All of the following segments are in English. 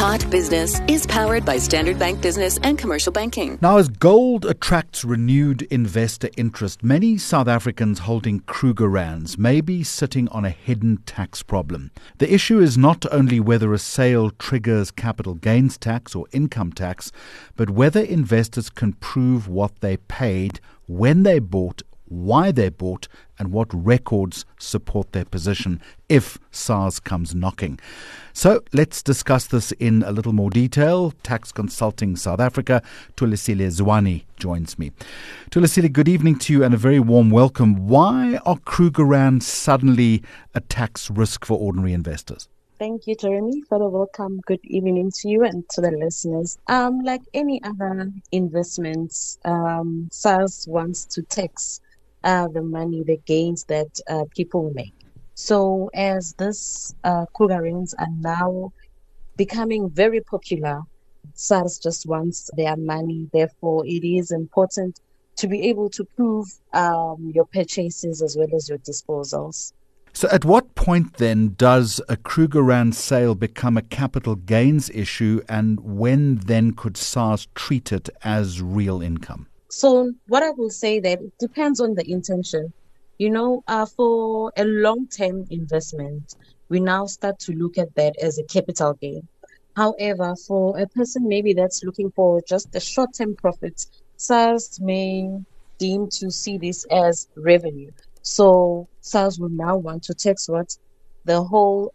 Hot Business is powered by Standard Bank Business and Commercial Banking. Now, as gold attracts renewed investor interest, many South Africans holding Krugerrands may be sitting on a hidden tax problem. The issue is not only whether a sale triggers capital gains tax or income tax, but whether investors can prove what they paid, when they bought, why they bought, and what records support their position if SARS comes knocking. So let's discuss this in a little more detail. Tax Consulting South Africa, Thulisile Zwane joins me. Thulisile, good evening to you and a very warm welcome. Why are Krugerrands suddenly a tax risk for ordinary investors? Thank you, Jeremy, for the welcome. Good evening to you and to the listeners. Like any other investments, SARS wants to tax the money, the gains that people make. So as this Krugerrands are now becoming very popular, SARS just wants their money. Therefore, it is important to be able to prove your purchases as well as your disposals. So at what point then does a Krugerrand sale become a capital gains issue, and when then could SARS treat it as real income? So what I will say that it depends on the intention. For a long-term investment, we now start to look at that as a capital gain. However, for a person maybe that's looking for just a short-term profit, SARS may deem to see this as revenue. So SARS will now want to tax the whole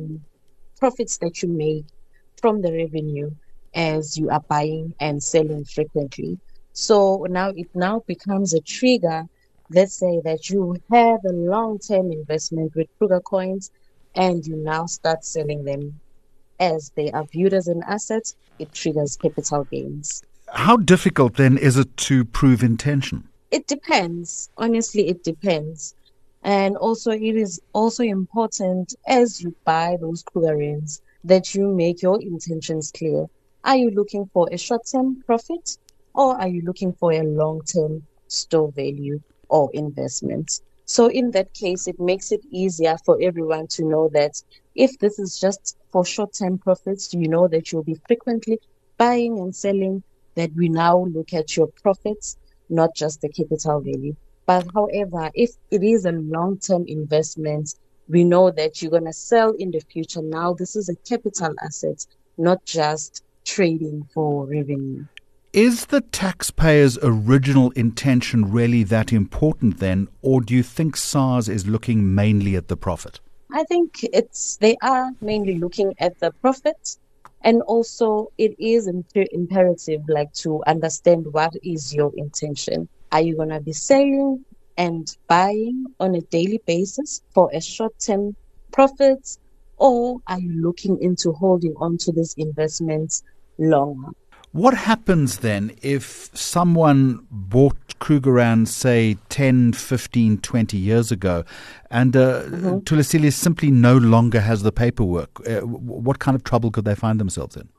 profits that you make from the revenue as you are buying and selling frequently. So now it becomes a trigger. Let's say that you have a long-term investment with Kruger coins and you now start selling them as they are viewed as an asset. It triggers capital gains. How difficult then is it to prove intention? It depends. Honestly, it depends. And also it is also important as you buy those Krugerrands that you make your intentions clear. Are you looking for a short-term profit? Or are you looking for a long-term store value or investment? So in that case, it makes it easier for everyone to know that if this is just for short-term profits, you know that you'll be frequently buying and selling, that we now look at your profits, not just the capital value. But however, if it is a long-term investment, we know that you're going to sell in the future. Now, this is a capital asset, not just trading for revenue. Is the taxpayer's original intention really that important then, or do you think SARS is looking mainly at the profit? I think they are mainly looking at the profit, and also it is imperative to understand what is your intention. Are you going to be selling and buying on a daily basis for a short-term profit, or are you looking into holding on to these investments longer? What happens then if someone bought Krugerrand, say, 10, 15, 20 years ago, and Thulisile simply no longer has the paperwork? What kind of trouble could they find themselves in?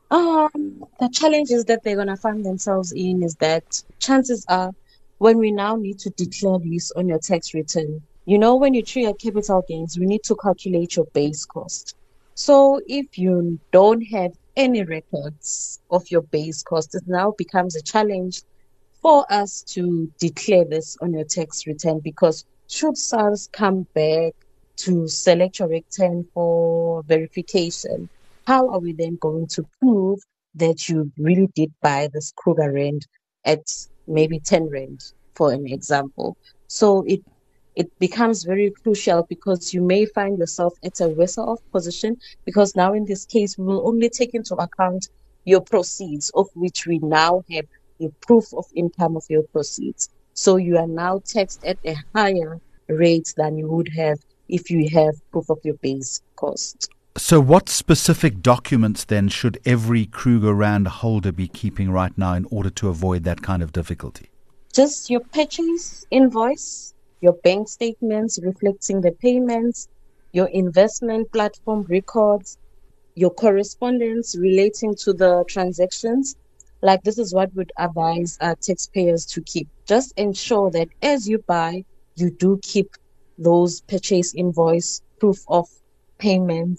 The challenges that they're going to find themselves in is that chances are when we now need to declare this on your tax return, when you trigger capital gains, we need to calculate your base cost. So if you don't have any records of your base cost, it now becomes a challenge for us to declare this on your tax return, because should SARS come back to select your return for verification, how are we then going to prove that you really did buy this Krugerrand at maybe 10 Rand, for an example? So it becomes very crucial, because you may find yourself at a worse off position, because now in this case, we will only take into account your proceeds, of which we now have a proof of income of your proceeds. So you are now taxed at a higher rate than you would have if you have proof of your base cost. So what specific documents then should every Krugerrand holder be keeping right now in order to avoid that kind of difficulty? Just your purchase invoice, your bank statements reflecting the payments, your investment platform records, your correspondence relating to the transactions. This is what would advise taxpayers to keep. Just ensure that as you buy, you do keep those purchase invoice, proof of payments,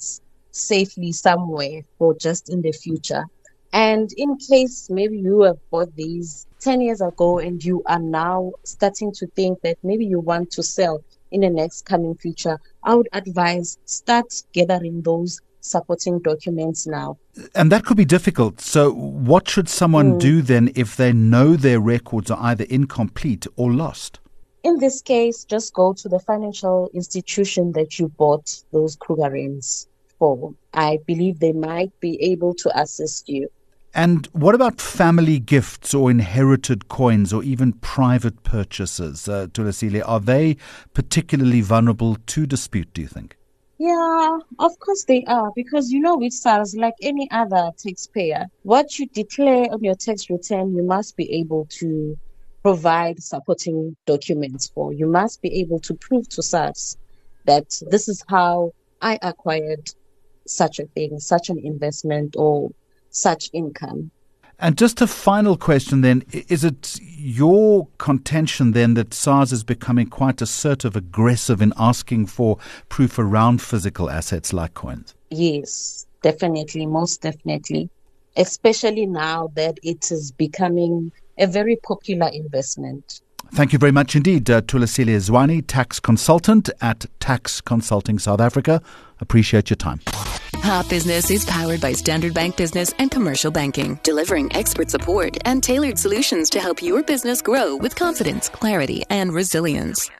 safely somewhere for just in the future. And in case maybe you have bought these 10 years ago and you are now starting to think that maybe you want to sell in the next coming future, I would advise start gathering those supporting documents now. And that could be difficult. So what should someone do then if they know their records are either incomplete or lost? In this case, just go to the financial institution that you bought those Krugerrands for. I believe they might be able to assist you. And what about family gifts or inherited coins or even private purchases, Thulasile? Are they particularly vulnerable to dispute, do you think? Yeah, of course they are, because with SARS, like any other taxpayer, what you declare on your tax return, you must be able to provide supporting documents for. You must be able to prove to SARS that this is how I acquired such a thing, such an investment or such income. And just a final question then, is it your contention then that SARS is becoming quite assertive, aggressive in asking for proof around physical assets like coins? Yes, definitely, most definitely, especially now that it is becoming a very popular investment. Thank you very much indeed, Thulasile Zwane, tax consultant at Tax Consulting South Africa. Appreciate your time. Our Business is powered by Standard Bank Business and Commercial Banking, delivering expert support and tailored solutions to help your business grow with confidence, clarity, and resilience.